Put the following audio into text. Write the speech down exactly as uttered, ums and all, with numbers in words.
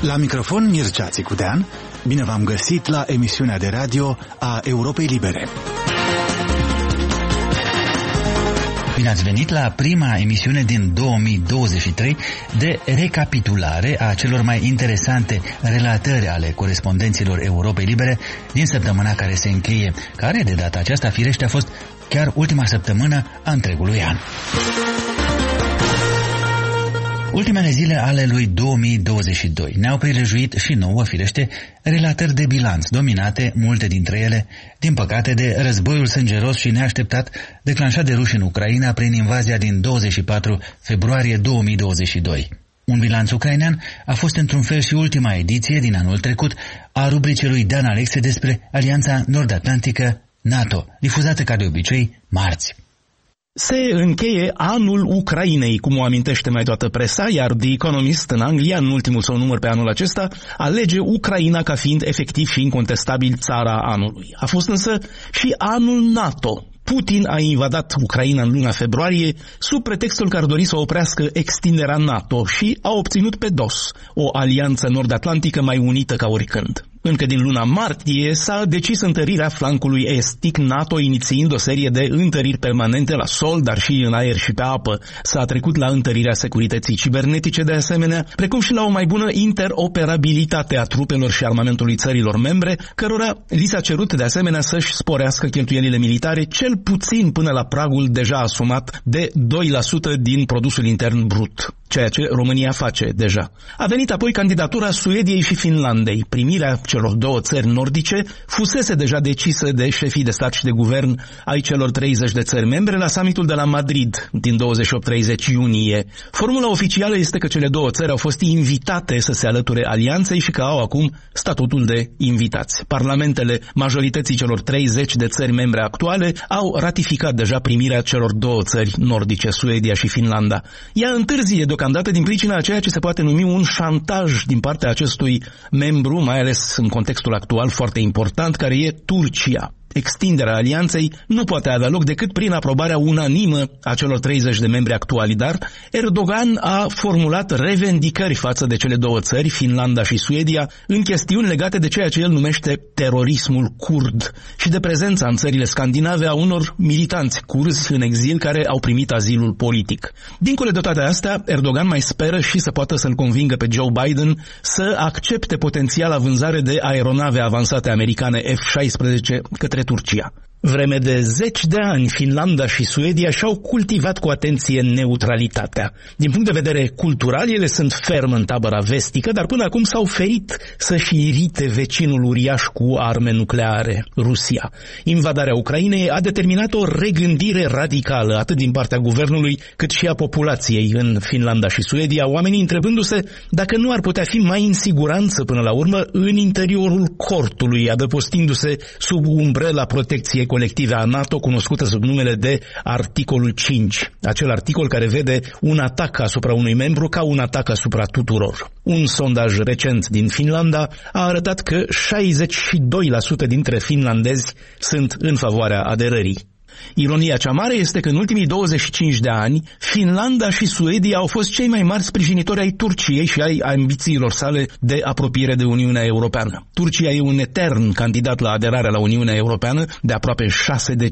La microfon Mircea Țicudean, bine v-am găsit la emisiunea de radio a Europei Libere. Bine ați venit la prima emisiune din două mii douăzeci și trei de recapitulare a celor mai interesante relatări ale corespondenților Europei Libere din săptămâna care se încheie, care de data aceasta firește a fost chiar ultima săptămână a întregului an. Ultimele zile ale lui două mii douăzeci și doi ne-au prilejuit și nouă, firește, relatări de bilanț, dominate, multe dintre ele, din păcate, de războiul sângeros și neașteptat declanșat de ruși în Ucraina prin invazia din douăzeci și patru februarie două mii douăzeci și doi. Un bilanț ucrainean a fost într-un fel și ultima ediție din anul trecut a rubricii lui Dan Alexe despre Alianța Nord-Atlantică NATO, difuzată ca de obicei marți. Se încheie anul Ucrainei, cum o amintește mai toată presa, iar The Economist în Anglia, în ultimul său număr pe anul acesta, alege Ucraina ca fiind efectiv și incontestabil țara anului. A fost însă și anul NATO. Putin a invadat Ucraina în luna februarie sub pretextul că ar dori să oprească extinderea NATO și a obținut pe dos o alianță nord-atlantică mai unită ca oricând. Încă din luna martie s-a decis întărirea flancului estic NATO, inițiind o serie de întăriri permanente la sol, dar și în aer și pe apă. S-a trecut la întărirea securității cibernetice de asemenea, precum și la o mai bună interoperabilitate a trupelor și armamentului țărilor membre, cărora li s-a cerut de asemenea să-și sporească cheltuielile militare cel puțin până la pragul deja asumat de doi la sută din produsul intern brut, ceea ce România face deja. A venit apoi candidatura Suediei și Finlandei. Primirea celor două țări nordice fusese deja decisă de șefii de stat și de guvern ai celor treizeci de țări membre la summitul de la Madrid din douăzeci și opt treizeci iunie. Formula oficială este că cele două țări au fost invitate să se alăture alianței și că au acum statutul de invitați. Parlamentele majorității celor treizeci de țări membre actuale au ratificat deja primirea celor două țări nordice, Suedia și Finlanda. Ea întârzie deocamdată din pricina a ceea ce se poate numi un șantaj din partea acestui membru, mai ales în contextul actual foarte important, care e Turcia. Extinderea alianței nu poate avea loc decât prin aprobarea unanimă a celor treizeci de membri actuali, dar Erdogan a formulat revendicări față de cele două țări, Finlanda și Suedia, în chestiuni legate de ceea ce el numește terorismul curd și de prezența în țările scandinave a unor militanți curzi în exil care au primit azilul politic. Dincolo de toate astea, Erdogan mai speră și să poată să-l convingă pe Joe Biden să accepte potențiala vânzare de aeronave avansate americane F șaisprezece către Turcia. Vreme de zeci de ani, Finlanda și Suedia și-au cultivat cu atenție neutralitatea. Din punct de vedere cultural, ele sunt ferm în tabăra vestică, dar până acum s-au ferit să-și irite vecinul uriaș cu arme nucleare, Rusia. Invadarea Ucrainei a determinat o regândire radicală, atât din partea guvernului, cât și a populației în Finlanda și Suedia, oamenii întrebându-se dacă nu ar putea fi mai în siguranță până la urmă în interiorul cortului, adăpostindu-se sub umbrela protecției colective a NATO, cunoscută sub numele de articolul cinci, acel articol care vede un atac asupra unui membru ca un atac asupra tuturor. Un sondaj recent din Finlanda a arătat că șaizeci și doi la sută dintre finlandezi sunt în favoarea aderării. Ironia cea mare este că în ultimii douăzeci și cinci de ani, Finlanda și Suedia au fost cei mai mari sprijinitori ai Turciei și ai ambițiilor sale de apropiere de Uniunea Europeană. Turcia e un etern candidat la aderarea la Uniunea Europeană de aproape șase decenii.